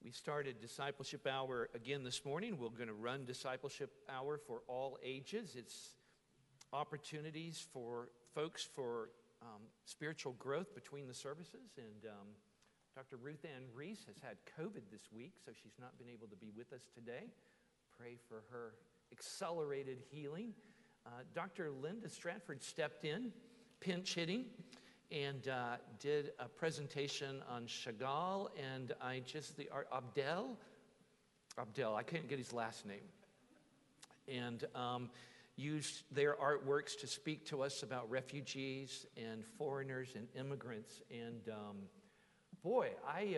We started Discipleship Hour again this morning. We're going to run Discipleship Hour for all ages. It's opportunities for folks for spiritual growth between the services. And Dr. Ruth Ann Reese has had COVID this week, so she's not been able to be with us today. Pray for her accelerated healing. Dr. Linda Stratford stepped in, pinch hitting, and did a presentation on Chagall and Abdel, I can't get his last name, and used their artworks to speak to us about refugees and foreigners and immigrants. And boy,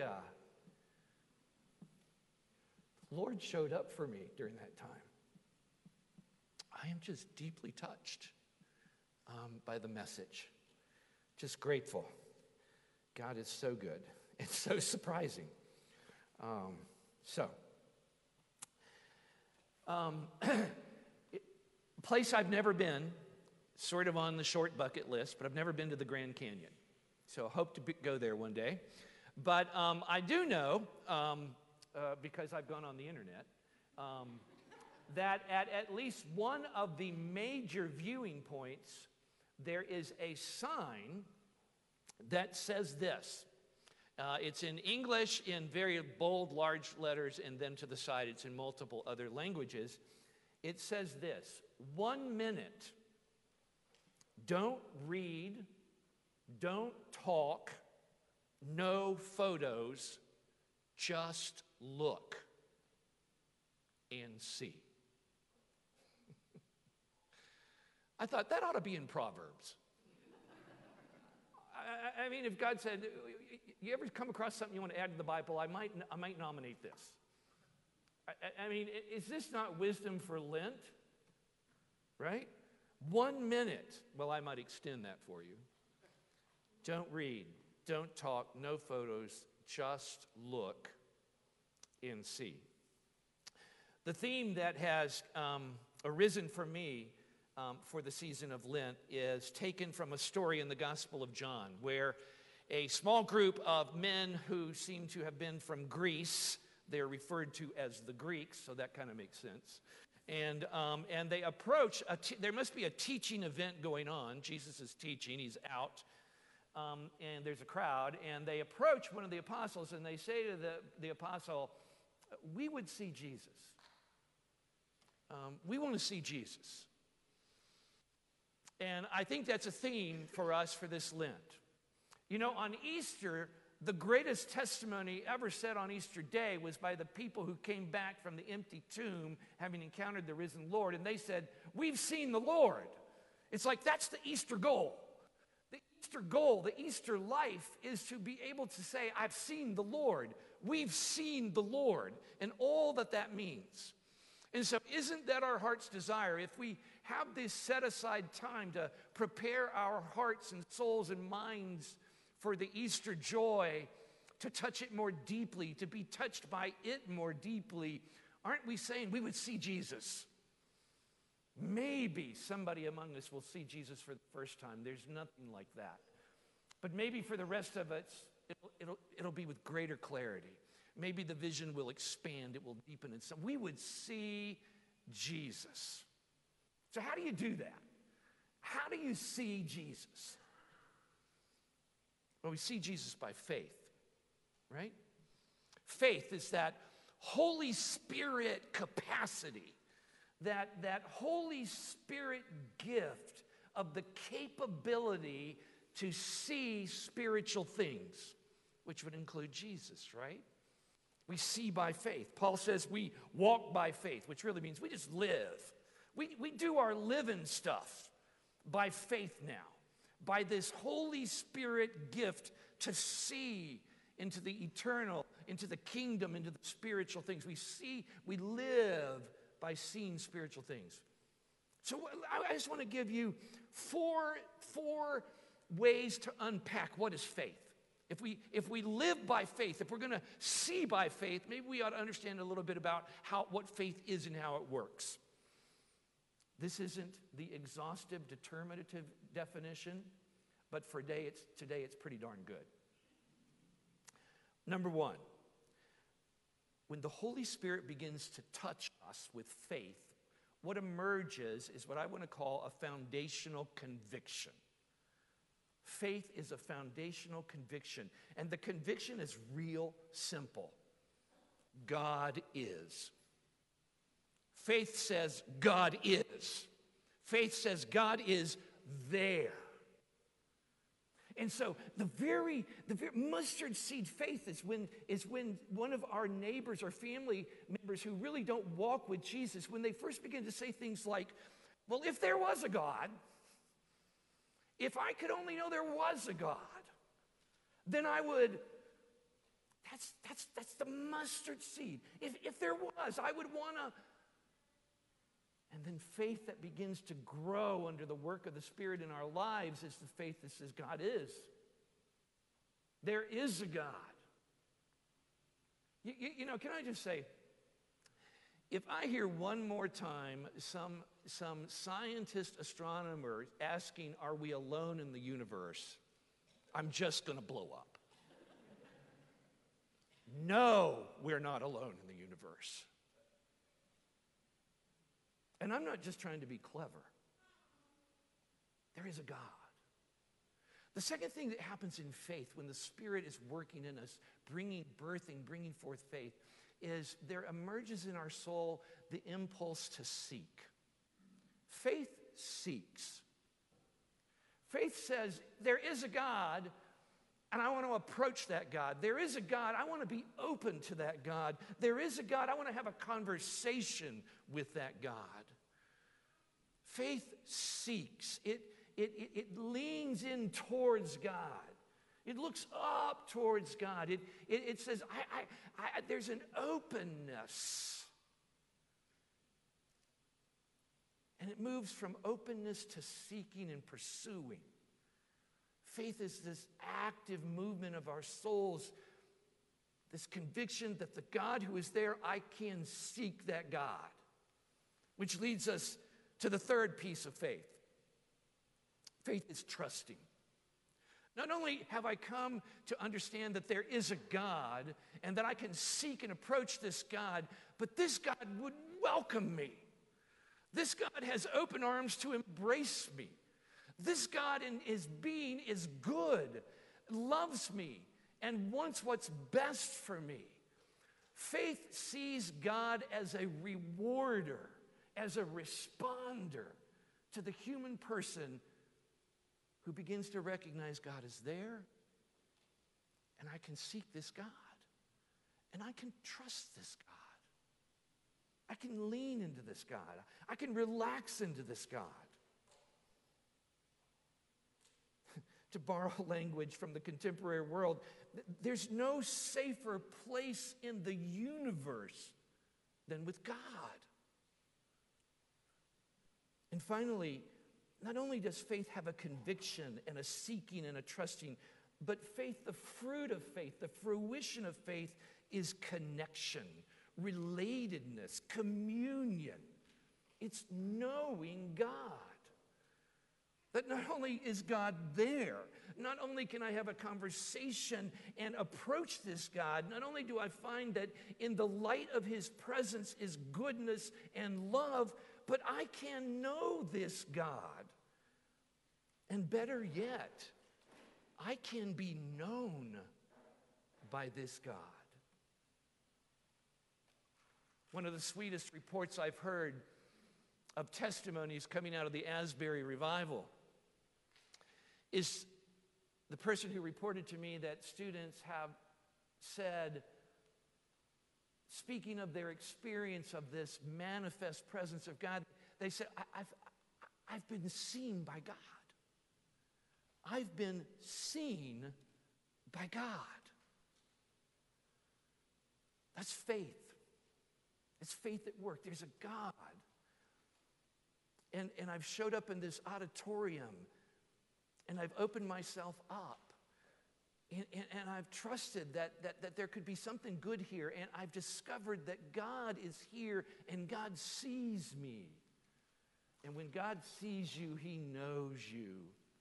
Lord showed up for me during that time. I am just deeply touched by the message. Just grateful. God is so good. It's so surprising. Place I've never been, sort of on the short bucket list, but I've never been to the Grand Canyon. So I hope to go there one day. But I do know, because I've gone on the internet, that at least one of the major viewing points, there is a sign that says this. It's in English in very bold, large letters, and then to the side it's in multiple other languages. It says this: 1 minute, don't read, don't talk, no photos, just look and see. I thought that ought to be in Proverbs. I mean, if God said, you ever come across something you want to add to the Bible, I might nominate this. I mean, is this not wisdom for Lent? Right? 1 minute. Well, I might extend that for you. Don't read, don't talk, no photos, just look and see. The theme that has arisen for me for the season of Lent is taken from a story in the Gospel of John, where a small group of men who seem to have been from Greece, they're referred to as the Greeks, so that kind of makes sense. And they approach, there must be a teaching event going on. Jesus is teaching, he's out, and there's a crowd, and they approach one of the apostles, and they say to the apostle, we would see Jesus. We want to see Jesus. And I think that's a theme for us for this Lent. You know, on Easter, the greatest testimony ever said on Easter Day was by the people who came back from the empty tomb, having encountered the risen Lord, and they said, we've seen the Lord. It's like that's the Easter goal. The Easter goal, the Easter life is to be able to say, I've seen the Lord. We've seen the Lord, and all that that means. And so isn't that our heart's desire? If we have this set-aside time to prepare our hearts and souls and minds for the Easter joy, to touch it more deeply, to be touched by it more deeply, aren't we saying we would see Jesus? Maybe somebody among us will see Jesus for the first time. There's nothing like that. But maybe for the rest of us, it'll be with greater clarity. Maybe the vision will expand, it will deepen, and so we would see Jesus. So how do you do that? How do you see Jesus? Well, we see Jesus by faith, right? Faith is that Holy Spirit capacity, that Holy Spirit gift of the capability to see spiritual things, which would include Jesus, right? We see by faith. Paul says we walk by faith, which really means we just live. We do our living stuff by faith now, by this Holy Spirit gift to see into the eternal, into the kingdom, into the spiritual things. We live by seeing spiritual things. So I just want to give you four ways to unpack what is faith. If we live by faith, if we're going to see by faith, maybe we ought to understand a little bit about what faith is and how it works. This isn't the exhaustive, determinative definition, but for today it's pretty darn good. Number one, when the Holy Spirit begins to touch us with faith, what emerges is what I want to call a foundational conviction. Faith is a foundational conviction, and the conviction is real simple. God is. Faith says God is. Faith says God is there. And so the very mustard seed faith is when one of our neighbors or family members who really don't walk with Jesus, when they first begin to say things like, well, if there was a God, if I could only know there was a God, then I would, that's the mustard seed. If there was, I would want to. And then faith that begins to grow under the work of the Spirit in our lives is the faith that says God is. There is a God. You know, can I just say, if I hear one more time some scientist astronomer asking, are we alone in the universe? I'm just going to blow up. No, we're not alone in the universe. And I'm not just trying to be clever. There is a God. The second thing that happens in faith when the Spirit is working in us, bringing forth faith, is there emerges in our soul the impulse to seek. Faith seeks. Faith says, there is a God, and I want to approach that God. There is a God, I want to be open to that God. There is a God, I want to have a conversation with that God. Faith seeks. It leans in towards God. It looks up towards God. It says, there's an openness. And it moves from openness to seeking and pursuing. Faith is this active movement of our souls, this conviction that the God who is there, I can seek that God. Which leads us to the third piece of faith. Faith is trusting. Not only have I come to understand that there is a God and that I can seek and approach this God, but this God would welcome me. This God has open arms to embrace me. This God in his being is good, loves me, and wants what's best for me. Faith sees God as a rewarder, as a responder to the human person who begins to recognize God is there, and I can seek this God, and I can trust this God. I can lean into this God. I can relax into this God. To borrow language from the contemporary world, there's no safer place in the universe than with God. And finally, not only does faith have a conviction and a seeking and a trusting, but faith, the fruit of faith, the fruition of faith is connection, relatedness, communion. It's knowing God. That not only is God there, not only can I have a conversation and approach this God, not only do I find that in the light of his presence is goodness and love, but I can know this God. And better yet, I can be known by this God. One of the sweetest reports I've heard of testimonies coming out of the Asbury revival is the person who reported to me that students have said, speaking of their experience of this manifest presence of God, they said, I've been seen by God. I've been seen by God. That's faith. It's faith at work. There's a God. And I've showed up in this auditorium, and I've opened myself up. And I've trusted that there could be something good here. And I've discovered that God is here and God sees me. And when God sees you, he knows you.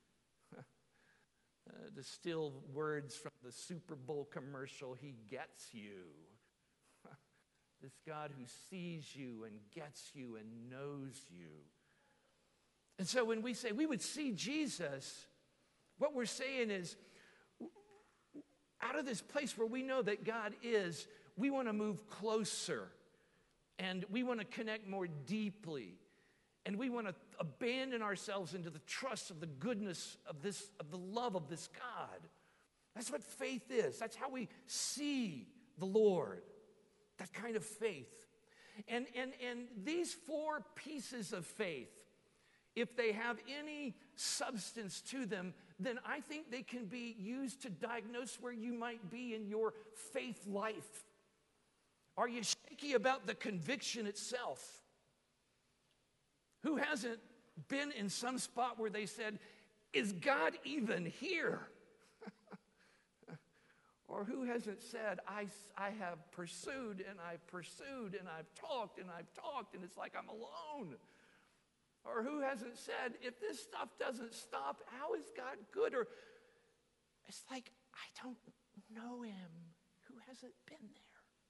The still words from the Super Bowl commercial, he gets you. This God who sees you and gets you and knows you. And so when we say we would see Jesus, what we're saying is, out of this place where we know that God is, we want to move closer. And we want to connect more deeply. And we want to abandon ourselves into the trust of the goodness of the love of this God. That's what faith is. That's how we see the Lord. That kind of faith. And these four pieces of faith, if they have any substance to them, then I think they can be used to diagnose where you might be in your faith life. Are you shaky about the conviction itself? Who hasn't been in some spot where they said, is God even here? Or who hasn't said, I have pursued and I've pursued and I've talked and it's like I'm alone? Or who hasn't said, if this stuff doesn't stop, how is God good? Or it's like, I don't know him. Who hasn't been there?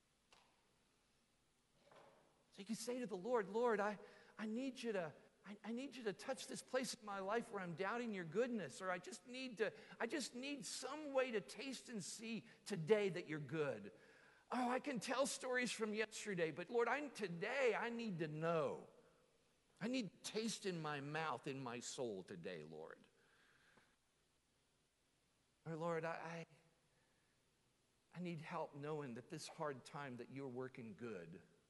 So you can say to the Lord, Lord, I need you to touch this place in my life where I'm doubting your goodness, or I just need some way to taste and see today that you're good. Oh, I can tell stories from yesterday, but Lord, today I need to know. I need taste in my mouth, in my soul today, Lord. Or Lord, I need help knowing that this hard time that you're working good.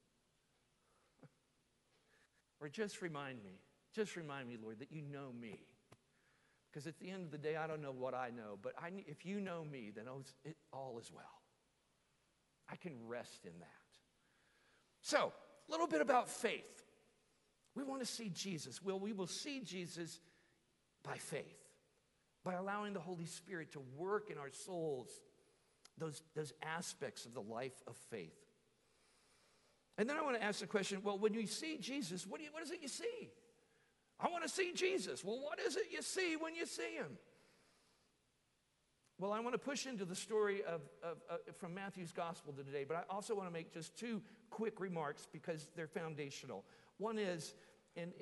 Or just remind me, Lord, that you know me. Because at the end of the day, I don't know what I know, but if you know me, then all is well. I can rest in that. So, a little bit about faith. We want to see Jesus. Well, we will see Jesus by faith, by allowing the Holy Spirit to work in our souls, those aspects of the life of faith. And then I want to ask the question, well, when you see Jesus, what is it you see? I want to see Jesus. Well, what is it you see when you see him? Well, I want to push into the story from Matthew's gospel today, but I also want to make just two quick remarks because they're foundational. One is, and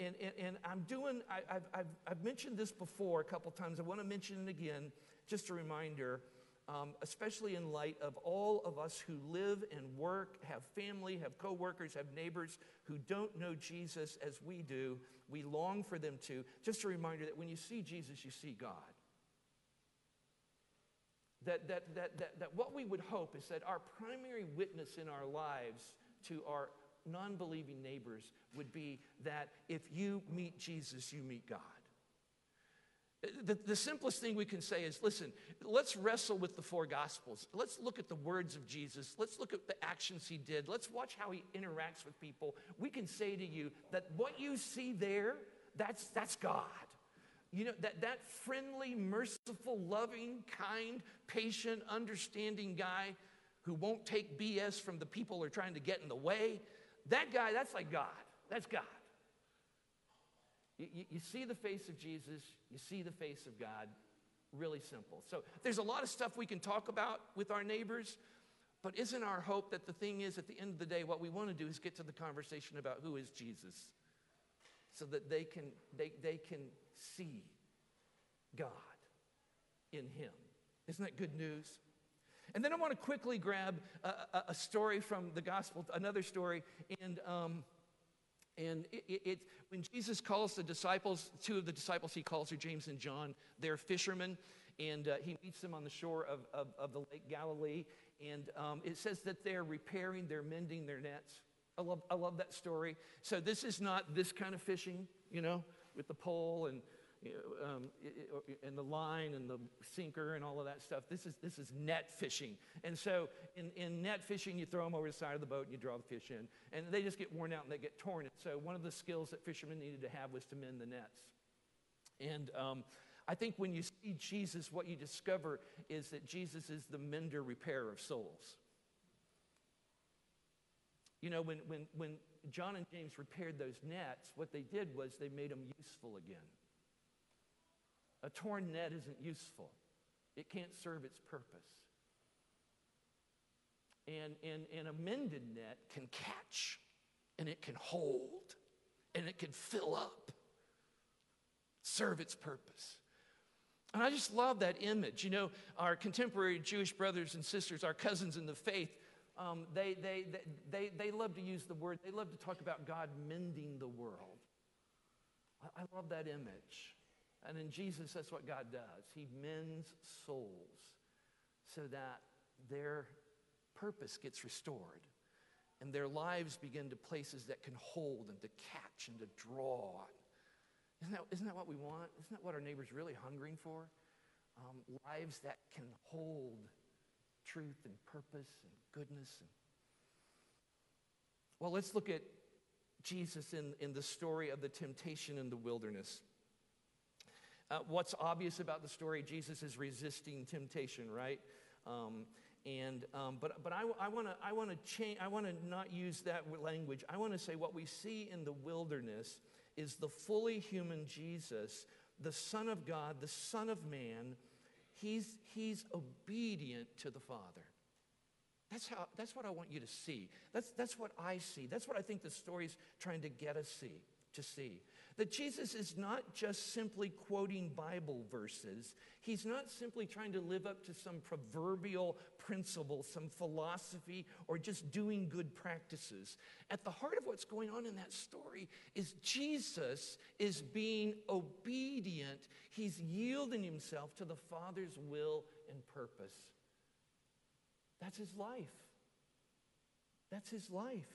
I've mentioned this before a couple times. I want to mention it again, just a reminder, especially in light of all of us who live and work, have family, have coworkers, have neighbors who don't know Jesus as we do. We long for them to. Just a reminder that when you see Jesus, you see God. That what we would hope is that our primary witness in our lives to our non-believing neighbors would be that if you meet Jesus, you meet God. The simplest thing we can say is, listen, let's wrestle with the four Gospels. Let's look at the words of Jesus. Let's look at the actions he did. Let's watch how he interacts with people. We can say to you that what you see there, that's God. You know, that friendly, merciful, loving, kind, patient, understanding guy who won't take BS from the people who are trying to get in the way, that guy, that's like God. That's God. You see the face of Jesus, you see the face of God. Really simple. So there's a lot of stuff we can talk about with our neighbors, but isn't our hope that the thing is, at the end of the day, what we want to do is get to the conversation about who is Jesus, so that they can see God in him. Isn't that good news? And then I want to quickly grab a story from the gospel, another story, and it's when Jesus calls the disciples, two of the disciples he calls are James and John. They're fishermen, and he meets them on the shore of the Lake Galilee, and it says that they're mending their nets. I love that story. So this is not this kind of fishing, with the pole and the line and the sinker and all of that stuff. This is net fishing. And so in net fishing, you throw them over the side of the boat and you draw the fish in. And they just get worn out and they get torn. And so one of the skills that fishermen needed to have was to mend the nets. And I think when you see Jesus, what you discover is that Jesus is the mender, repairer of souls. When John and James repaired those nets, what they did was they made them useful again. A torn net isn't useful. It can't serve its purpose. and a mended net can catch, and it can hold, and it can fill up, serve its purpose. And I just love that image. You know, our contemporary Jewish brothers and sisters, our cousins in the faith, they love to use the word, they love to talk about God mending the world. I love that image. And in Jesus, that's what God does. He mends souls so that their purpose gets restored and their lives begin to places that can hold and to catch and to draw on. Isn't that what we want? Isn't that what our neighbor's really hungering for? Lives that can hold truth and purpose and goodness. Well, let's look at Jesus in the story of the temptation in the wilderness. What's obvious about the story? Jesus is resisting temptation, right? But I want to change. I want to not use that language. I want to say what we see in the wilderness is the fully human Jesus, the Son of God, the Son of Man. He's obedient to the Father. That's what I want you to see. That's what I see. That's what I think the story's trying to get us to see. That Jesus is not just simply quoting Bible verses. He's not simply trying to live up to some proverbial principle, some philosophy, or just doing good practices. At the heart of what's going on in that story is Jesus is being obedient. He's yielding himself to the Father's will and purpose. That's his life. That's his life.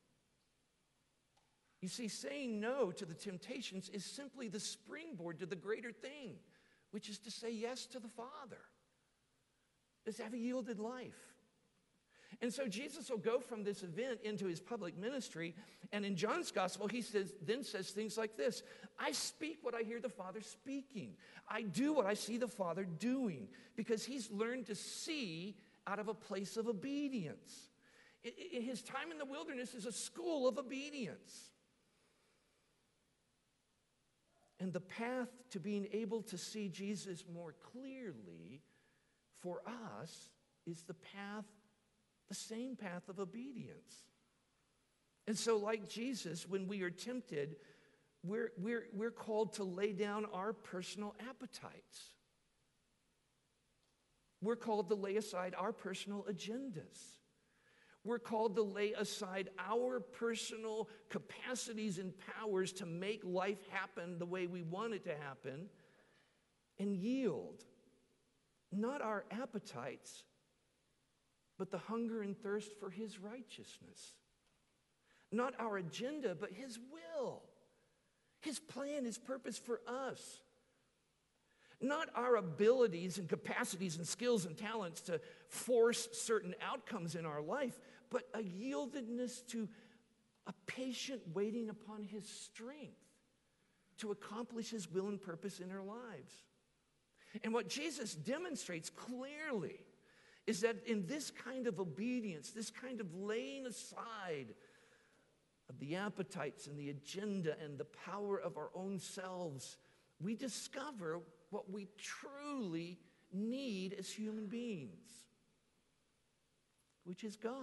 You see, saying no to the temptations is simply the springboard to the greater thing, which is to say yes to the Father, is to have a yielded life. And so Jesus will go from this event into his public ministry, and in John's gospel, he says things like this: I speak what I hear the Father speaking. I do what I see the Father doing, because he's learned to see out of a place of obedience. His time in the wilderness is a school of obedience. And the path to being able to see Jesus more clearly for us is the same path of obedience. And so, like Jesus, when we are tempted, we're called to lay down our personal appetites. We're called to lay aside our personal agendas. We're called to lay aside our personal capacities and powers to make life happen the way we want it to happen and yield not our appetites, but the hunger and thirst for his righteousness. Not our agenda, but his will, his plan, his purpose for us. Not our abilities and capacities and skills and talents to force certain outcomes in our life, but a yieldedness to a patient waiting upon his strength to accomplish his will and purpose in our lives. And what Jesus demonstrates clearly is that in this kind of obedience, this kind of laying aside of the appetites and the agenda and the power of our own selves, we discover what we truly need as human beings, which is God.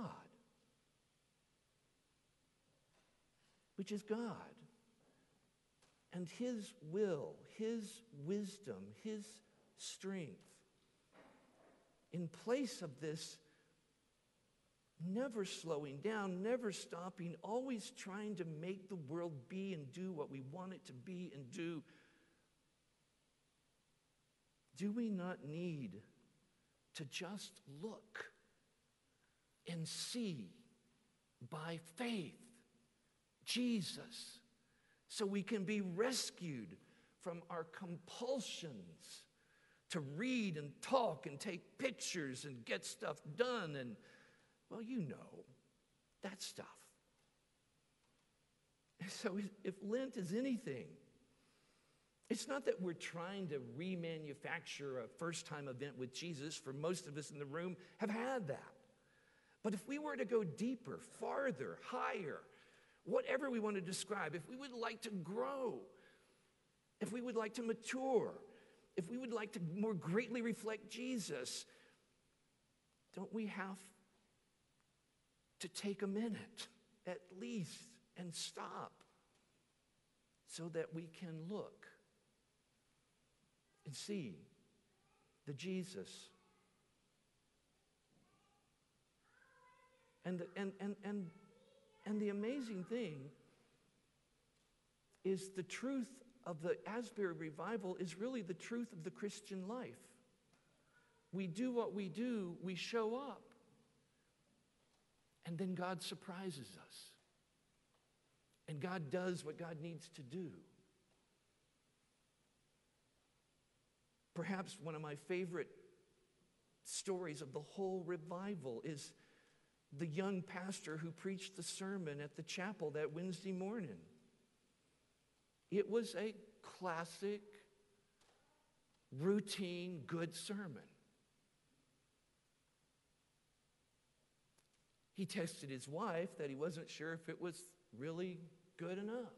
Which is God. And his will, his wisdom, his strength. In place of this never slowing down, never stopping, always trying to make the world be and do what we want it to be and do, do we not need to just look and see by faith Jesus, so we can be rescued from our compulsions to read and talk and take pictures and get stuff done and, well, you know, that stuff. So if Lent is anything, it's not that we're trying to remanufacture a first-time event with Jesus. For most of us in the room have had that. But if we were to go deeper, farther, higher, whatever we want to describe, if we would like to grow, if we would like to mature, if we would like to more greatly reflect Jesus, don't we have to take a minute at least and stop so that we can look and see the Jesus. And the amazing thing is the truth of the Asbury revival is really the truth of the Christian life. We do what we do, we show up, and then God surprises us. And God does what God needs to do. Perhaps one of my favorite stories of the whole revival is the young pastor who preached the sermon at the chapel that Wednesday morning. It was a classic, routine, good sermon. He texted his wife that he wasn't sure if it was really good enough.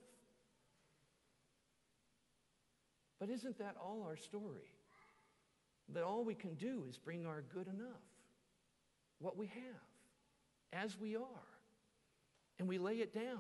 But isn't that all our story? That all we can do is bring our good enough, what we have, as we are, and we lay it down.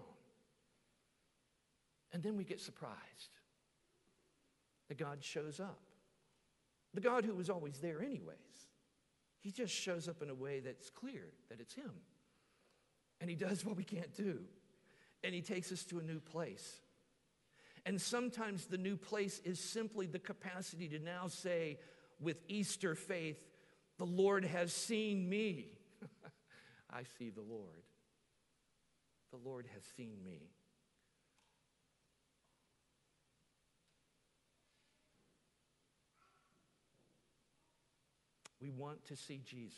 And then we get surprised that God shows up. The God who was always there anyways. He just shows up in a way that's clear that it's him. And he does what we can't do. And he takes us to a new place. And sometimes the new place is simply the capacity to now say with Easter faith, the Lord has seen me. I see the Lord. The Lord has seen me. We want to see Jesus.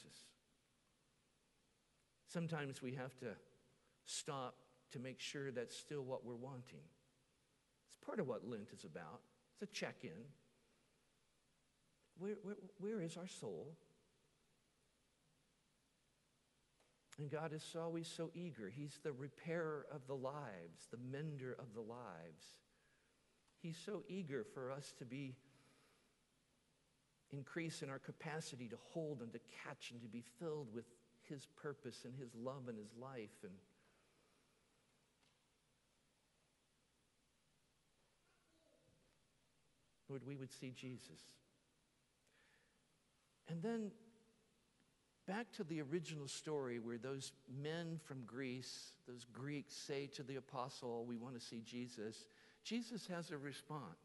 Sometimes we have to stop to make sure that's still what we're wanting. It's part of what Lent is about. It's a check-in. Where is our soul? And God is always so eager. He's the repairer of the lives, the mender of the lives. He's so eager for us to be increase in our capacity to hold and to catch and to be filled with his purpose and his love and his life. And Lord, we would see Jesus. And then back to the original story where those men from Greece, those Greeks, say to the apostle, we want to see Jesus. Jesus has a response.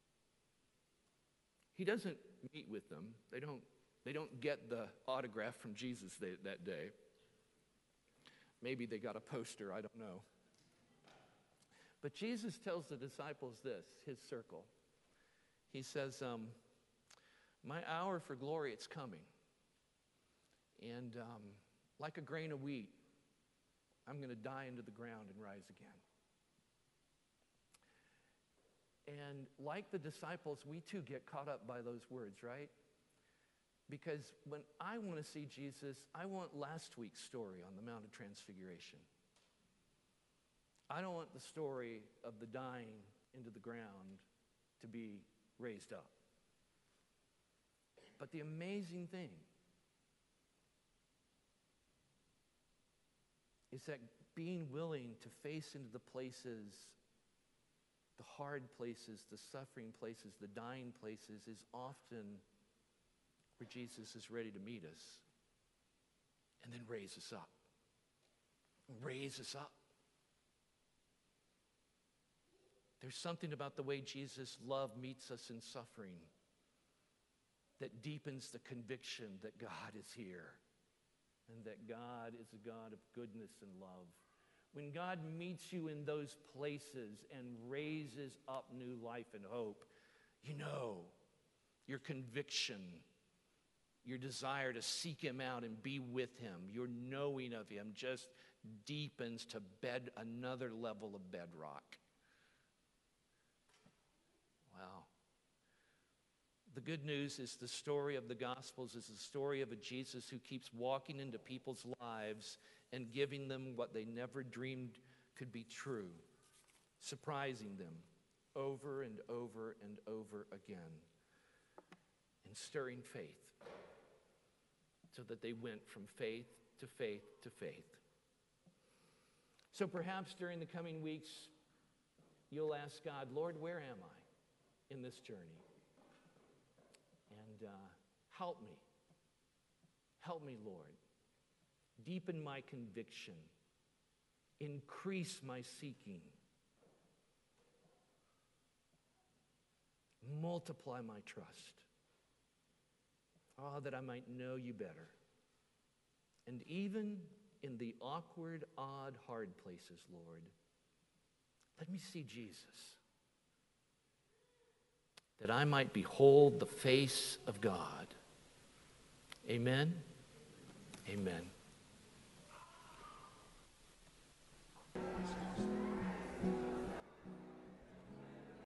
He doesn't meet with them. They don't get the autograph from Jesus that day. Maybe they got a poster, I don't know. But Jesus tells the disciples this, his circle. He says, my hour for glory, it's coming. And like a grain of wheat, I'm going to die into the ground and rise again. And like the disciples, we too get caught up by those words, right? Because when I want to see Jesus, I want last week's story on the Mount of Transfiguration. I don't want the story of the dying into the ground to be raised up. But the amazing thing is that being willing to face into the places, the hard places, the suffering places, the dying places is often where Jesus is ready to meet us and then raise us up. Raise us up. There's something about the way Jesus' love meets us in suffering that deepens the conviction that God is here and that God is a God of goodness and love. When God meets you in those places and raises up new life and hope, you know, your conviction, your desire to seek him out and be with him, your knowing of him just deepens to bed another level of bedrock. Wow. The good news is the story of the Gospels is the story of a Jesus who keeps walking into people's lives and giving them what they never dreamed could be true, surprising them over and over and over again, and stirring faith so that they went from faith to faith to faith. So perhaps during the coming weeks, you'll ask God, Lord, where am I in this journey? And help me. Help me, Lord. Deepen my conviction. Increase my seeking. Multiply my trust. Oh, that I might know you better. And even in the awkward, odd, hard places, Lord, let me see Jesus. That I might behold the face of God. Amen. Amen.